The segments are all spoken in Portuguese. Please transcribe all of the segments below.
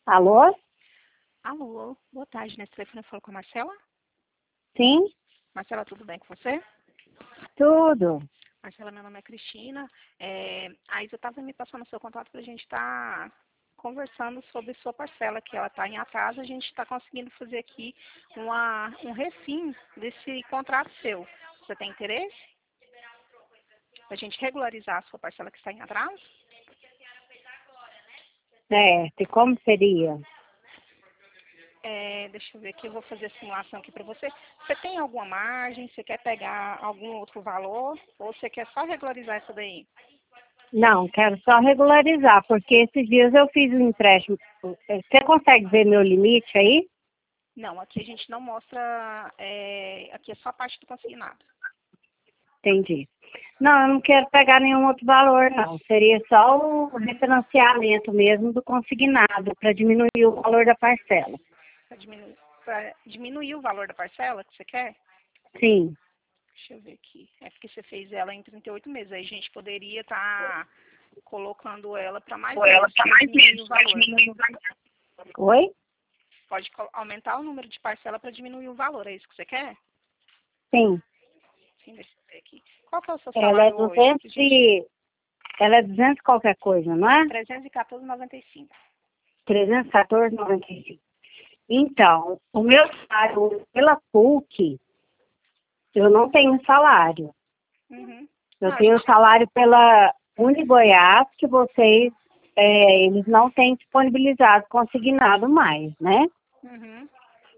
Alô? Alô, boa tarde. Nesse telefone eu falo com a Marcela. Sim? Marcela, tudo bem com você? Tudo. Marcela, meu nome é Cristina. A Isa estava me passando o seu contato para a gente estar conversando sobre sua parcela, que ela está em atraso. A gente está conseguindo fazer aqui um refim desse contrato seu. Você tem interesse? Para a gente regularizar a sua parcela que está em atraso? Certo. E como seria? Deixa eu ver aqui, eu vou fazer a simulação aqui para você. Você tem alguma margem? Você quer pegar algum outro valor? Ou você quer só regularizar isso daí? Não, quero só regularizar, porque esses dias eu fiz um empréstimo. Você consegue ver meu limite aí? Não, aqui a gente não mostra, aqui é só a parte do consignado. Entendi. Não, eu não quero pegar nenhum outro valor, não. Seria só o refinanciamento mesmo do consignado, para diminuir o valor da parcela. Pra diminuir o valor da parcela que você quer? Sim. Deixa eu ver aqui. É porque você fez ela em 38 meses. Aí a gente poderia estar colocando ela para mais meses, para diminuir o valor. Oi? Pode aumentar o número de parcela para diminuir o valor. É isso que você quer? Sim. Sim, deixa eu ver aqui. Qual que é o seu Ela é salário hoje? 200 e... Ela é 200 qualquer coisa, não é? 314,95. 314,95. Então, o meu salário pela PUC, eu não tenho salário. Uhum. Eu Não, a tenho gente... salário pela Unigoiás, que vocês, eles não têm disponibilizado consignado mais, né? Uhum.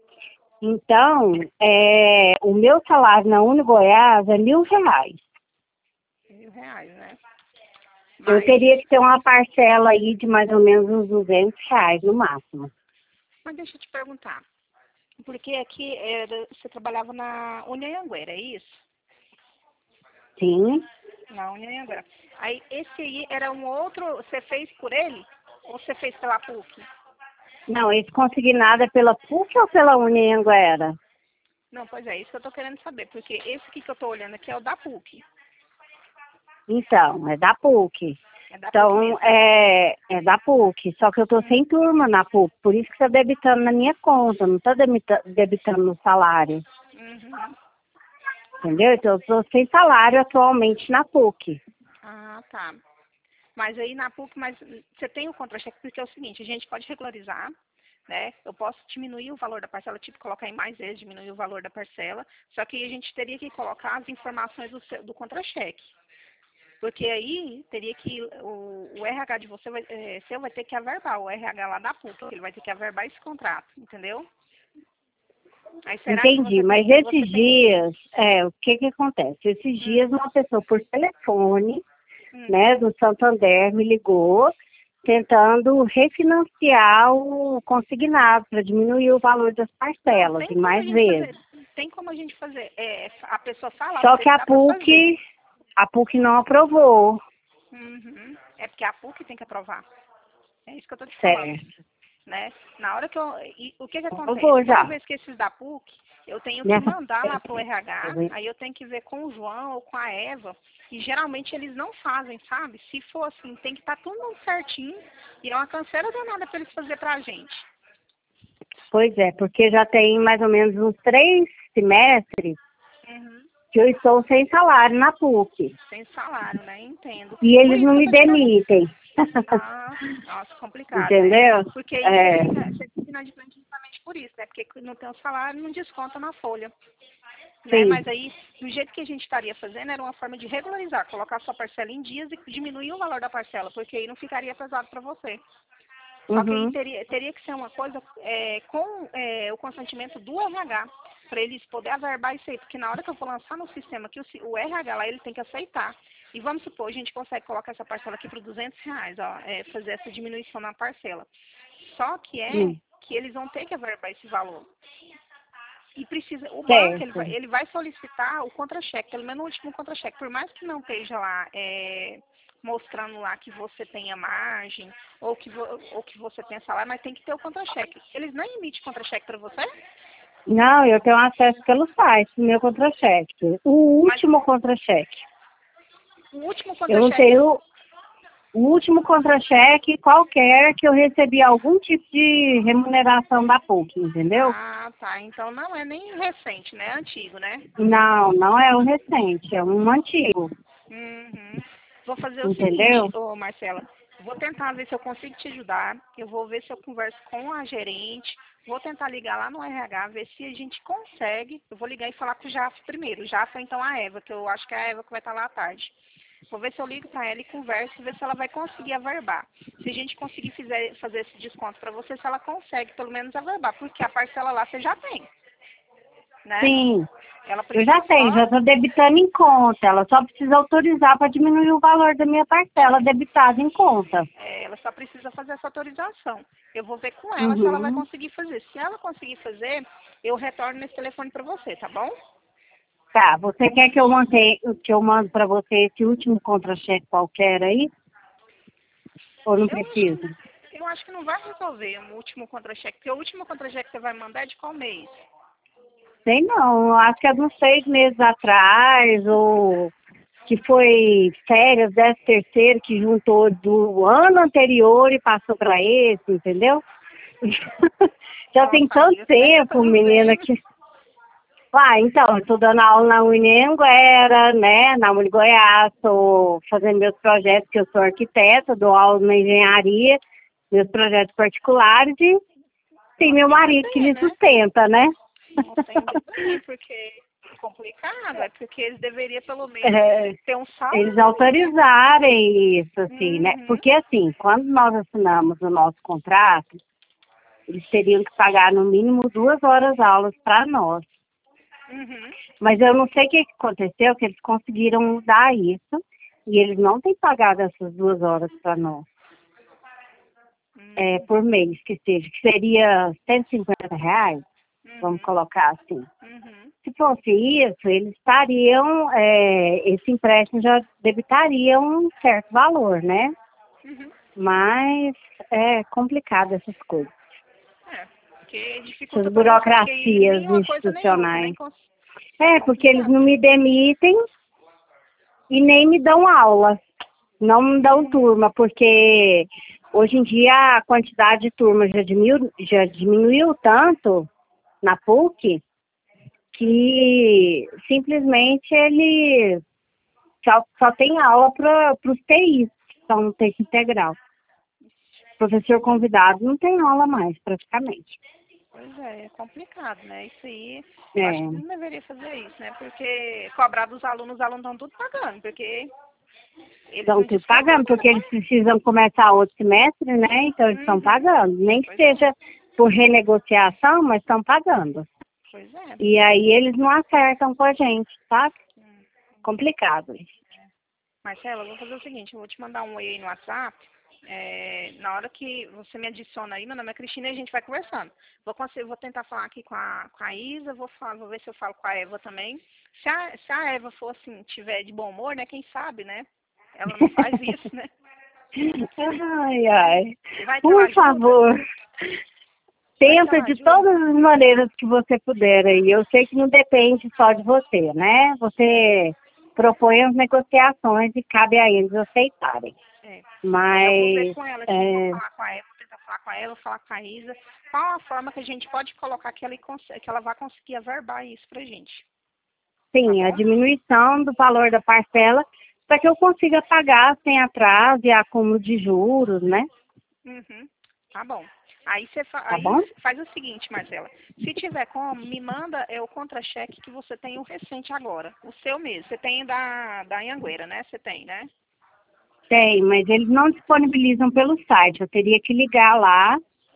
Então, o meu salário na Unigoiás é R$ 1.000. R$ 1.000, né? Eu Mas, teria que ter uma parcela aí de mais ou menos uns R$ 200 no máximo. mas deixa eu te perguntar. Porque aqui você trabalhava na Unianguera, é isso? Sim. Na Unianguera. Aí esse aí era um outro, você fez por ele? Ou você fez pela PUC? Não, esse consignado é pela PUC ou pela Unianguera? Não, pois é, isso que eu tô querendo saber. Porque esse aqui que eu tô olhando aqui é o da PUC. Então, é da PUC. É da PUC Então, mesmo. é da PUC, só que eu tô sem turma na PUC, por isso que tá debitando na minha conta, não tá debitando no salário, Uhum. entendeu? Então, eu tô sem salário atualmente na PUC. Ah, tá. Mas aí na PUC, mas você tem o contra-cheque, porque é o seguinte, a gente pode regularizar, né? Eu posso diminuir o valor da parcela, tipo, colocar em mais vezes, diminuir o valor da parcela, só que a gente teria que colocar as informações do contra-cheque. Porque aí teria que, o RH de você seu vai ter que averbar, o RH lá da PUC, ele vai ter que averbar esse contrato, entendeu? Aí será que Entendi, mas você esses tem... dias, o que que acontece? Esses dias uma pessoa por telefone, Hum, né, do Santander me ligou, tentando refinanciar o consignado para diminuir o valor das não, parcelas, em mais vezes. tem como a gente fazer, a pessoa falar Só para que ele, dá para fazer. A PUC não aprovou. Uhum. É porque a PUC tem que aprovar. É isso que eu tô te falando, Certo. né? Na hora que o que que acontece? Aprovou Toda já. vez que esses da PUC, eu tenho que Minha mandar lá pro RH, família. aí eu tenho que ver com o João ou com a Eva, e geralmente eles não fazem, sabe? Se for assim, tem que estar tudo certinho, e é uma canseira danada para eles fazer pra gente. Pois é, porque já tem mais ou menos uns 3 semestres Uhum. que eu estou sem salário na PUC. Sem salário, né? Entendo. E Por eles isso não que eu me tô te perguntando. demitem. Ah, nossa, complicado, né? Entendeu? Porque aí É, você fica inadimplente justamente por isso, né? Porque não tem o salário, não desconta na folha, né? sim. Mas aí, do jeito que a gente estaria fazendo, era uma forma de regularizar, colocar sua parcela em dias e diminuir o valor da parcela, porque aí não ficaria pesado para você. Só que aí Uhum. teria que ser uma coisa com o consentimento do RH, para eles poderem averbar isso aí, porque na hora que eu for lançar no sistema aqui, o RH lá, ele tem que aceitar. E vamos supor, a gente consegue colocar essa parcela aqui para R$ 200, ó, fazer essa diminuição na parcela. Só que Hum. que eles vão ter que averbar esse valor. E precisa, o banco, Certo. ele vai solicitar o contra-cheque, pelo menos o último contra-cheque, por mais que não esteja lá mostrando lá que você tenha margem, ou que você tenha salário, mas tem que ter o contra-cheque. Eles não emitem contra-cheque para você? Não, eu tenho acesso pelo site, do meu contra-cheque. O Mas último contra-cheque. o último Eu não contra-cheque, tenho. O último contra-cheque qualquer que eu recebi algum tipo de remuneração da PUC, entendeu? Ah, tá. Então não é nem recente, né? É antigo, né? Não, não é o recente, é um antigo, Uhum. Vou fazer o seguinte, entendeu? ô Marcela, vou tentar ver se eu consigo te ajudar, eu vou ver se eu converso com a gerente, vou tentar ligar lá no RH, ver se a gente consegue, eu vou ligar e falar com o Jafo primeiro, o Jafo ou então a Eva, que eu acho que é a Eva que vai estar lá à tarde. Vou ver se eu ligo para ela e converso, ver se ela vai conseguir averbar. Se a gente conseguir fazer esse desconto para você, se ela consegue pelo menos averbar, porque a parcela lá você já tem, né? Sim, Ela eu já precisa tenho, já só. estou debitando em conta. Ela só precisa autorizar para diminuir o valor da minha parcela debitada em conta. Ela só precisa fazer essa autorização. Eu vou ver com ela se ela vai Uhum. conseguir fazer. Se ela conseguir fazer, eu retorno nesse telefone para você, tá bom? Tá, você quer que eu mando para você esse último contra-cheque qualquer aí? Ou não Eu acho precisa? eu acho que não vai resolver o último contra-cheque, porque o último contra-cheque que você vai mandar é de qual mês? Sei não, acho que é uns 6 meses atrás, ou que foi férias, 13º, que juntou do ano anterior e passou para esse, entendeu? Já tem Nossa, tanto amiga, como é que você tempo, não menina, tem? que... Ah, então, eu tô dando aula na Unianguera, né, na Uni Goiás, tô fazendo meus projetos, que eu sou arquiteta, dou aula na engenharia, meus projetos particulares, e tem Nossa, meu ainda marido que bem, me né? sustenta, né? Nossa, ainda bem, porque é complicado, é porque eles deveriam pelo menos É, ter um eles salário, né? autorizarem isso, assim, né? Uhum, Porque, assim, quando nós assinamos o nosso contrato, eles teriam que pagar no mínimo 2 horas aulas para nós. uhum. Mas eu não sei o que aconteceu, que eles conseguiram mudar isso e eles não têm pagado essas 2 horas para nós, Hum, por mês que seja, que seria R$ 150, vamos uhum, colocar assim. uhum, Se fosse isso, eles estariam, esse empréstimo já debitaria um certo valor, né? uhum. Mas é complicado essas coisas, É, porque dificulta essas para você, porque aí burocracias nenhuma coisa nem outra, institucionais. é Porque eles complicado. não me demitem e nem me dão aula, não me dão Uhum, turma, porque hoje em dia a quantidade de turmas já diminuiu tanto na PUC que simplesmente ele só tem aula para os TIs, que são no tempo integral. Professor convidado não tem aula mais, praticamente. pois é complicado, né? Isso aí, eu acho que É, não deveria fazer isso, né? Porque cobrar dos alunos, os alunos estão tudo pagando, porque eles estão não tudo pagando, disponibilizam, porque né? eles precisam começar outro semestre, né? Então eles estão Uhum, pagando. Nem que pois é, seja por renegociação, mas estão pagando. pois é. E aí eles não acertam com a gente, sabe? Complicado. Marcela, eu vou fazer o seguinte, eu vou te mandar um oi aí no WhatsApp. Na hora que você me adiciona aí, meu nome é Cristina e a gente vai conversando. Vou tentar falar aqui com a Isa, vou ver se eu falo com a Eva também. Se a Eva for assim, tiver de bom humor, né? Quem sabe, né? Ela não faz isso, né? Ai, ai. Vai que ela Por ajuda. favor, Vai que tenta ela de ajuda. todas as maneiras que você puder aí. Eu sei que não depende só de você, né? Você propõe as negociações e cabe a eles aceitarem. É. Aí eu vou ver Mas, com ela aqui, vou é, falar com a Eva, vou tentar falar com a Eva, falar com a Isa. Qual a forma que a gente pode colocar que ela vai conseguir averbar isso pra gente, tá sim, a bom? diminuição do valor da parcela para que eu consiga pagar sem atraso e acúmulo de juros, né? Uhum. Tá bom. Tá bom? Faz o seguinte, Marcela. Se tiver como, me manda o contra-cheque que você tem o recente agora. O seu mesmo. Você tem da Anhanguera, né? Você tem, né? Tem, mas eles não disponibilizam pelo site. Eu teria que ligar lá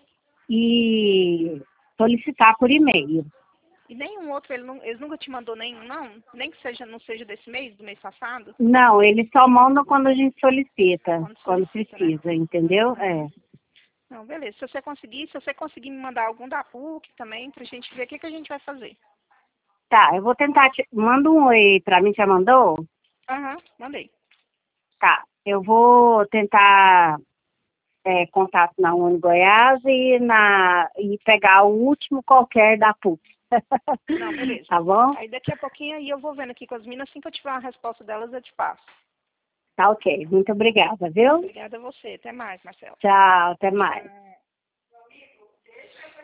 e solicitar por e-mail. E nenhum outro, eles nunca te mandou nenhum, não? Nem que seja, não seja desse mês, do mês passado? Não, eles só mandam quando a gente solicita, Quando quando solicita, né? precisa, entendeu? Uhum. É. Não, beleza. Se você conseguir me mandar algum da PUC também, pra gente ver o que, que a gente vai fazer. Tá, eu vou tentar. Manda um oi pra mim, já mandou? Aham, mandei. Tá, eu vou tentar contato na Uni Goiás e pegar o último qualquer da PUC. Não, beleza. Tá bom? Aí daqui a pouquinho aí eu vou vendo aqui com as minas, assim que eu tiver uma resposta delas, eu te passo. Tá ok. Muito obrigada, viu? Obrigada a você. Até mais, Marcelo. Tchau, até mais.